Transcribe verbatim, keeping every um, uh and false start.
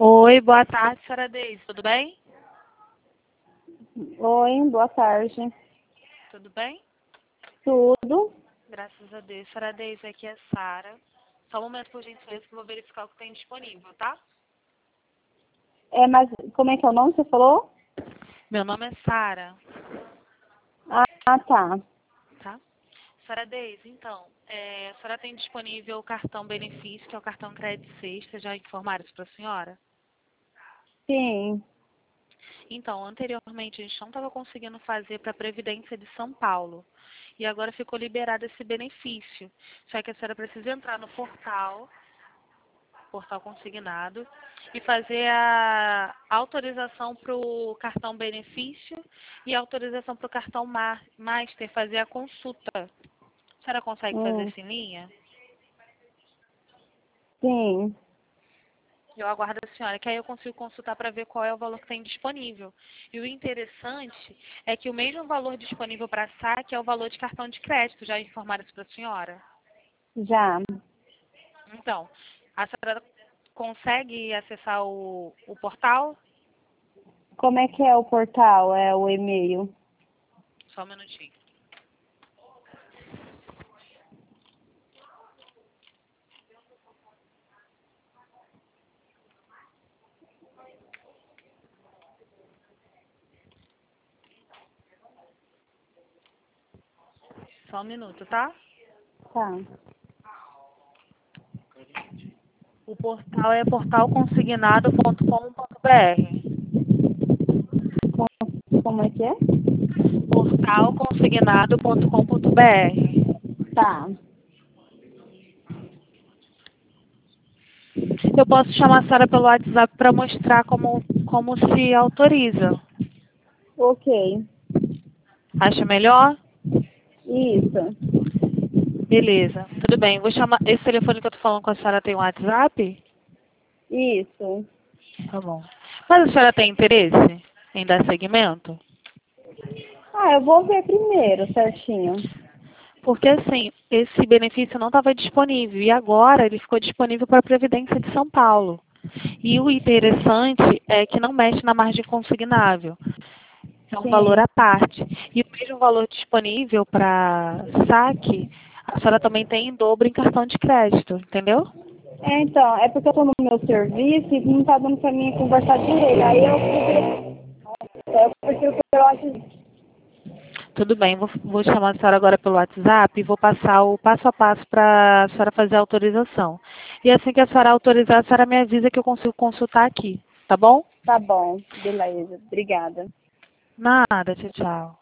Oi, boa tarde, senhora Deise, tudo bem? Oi, boa tarde. Tudo bem? Tudo? Graças a Deus. Senhora Deise, aqui é Sara. Só um momento, por gentileza, que eu vou verificar o que tem disponível, tá? É, mas como é que é o nome que você falou? Meu nome é Sara, Ah, tá. tá? Senhora Deise, então, é, a senhora tem disponível o cartão benefício, que é o cartão crédito sexta, já informaram isso para a senhora? Sim. Então, anteriormente a gente não estava conseguindo fazer para a Previdência de São Paulo. E agora ficou liberado esse benefício. Só que a senhora precisa entrar no portal, portal consignado, e fazer a autorização para o cartão benefício e a autorização para o cartão ma- master, fazer a consulta. A senhora consegue fazer Hum, isso em linha? sim. Eu aguardo a senhora, que aí eu consigo consultar para ver qual é o valor que tem disponível. E o interessante é que o mesmo valor disponível para saque é o valor de cartão de crédito. Já informaram isso para a senhora? Já. Então, a senhora consegue acessar o, o portal? Como é que é o portal? É o e-mail? Só um minutinho. Só um minuto, tá? Tá. O portal é portal consignado ponto com ponto br. Com- Como é que é? portal consignado ponto com ponto br. Tá. Eu posso chamar a senhora pelo WhatsApp para mostrar como, como se autoriza. Ok. Acha melhor? Isso. Beleza. Tudo bem. Vou chamar. Esse telefone que eu tô falando com a senhora tem um WhatsApp? Isso. Tá bom. Mas a senhora tem interesse em dar seguimento? Ah, eu vou ver primeiro, certinho. Porque assim, esse benefício não estava disponível e agora ele ficou disponível para a Previdência de São Paulo. E o interessante é que não mexe na margem consignável. É um valor Sim. à parte. E o mesmo valor disponível para saque, a senhora também tem em dobro em cartão de crédito, entendeu? É, então, é porque eu tô no meu serviço e não tá dando pra mim conversar direito. Aí eu fui, eu prefiro pelo WhatsApp. Tudo bem, vou, vou chamar a senhora agora pelo WhatsApp e vou passar o passo a passo para a senhora fazer a autorização. E assim que a senhora autorizar, a senhora me avisa que eu consigo consultar aqui, tá bom? Tá bom, beleza. Obrigada. Nada, tchau, tchau.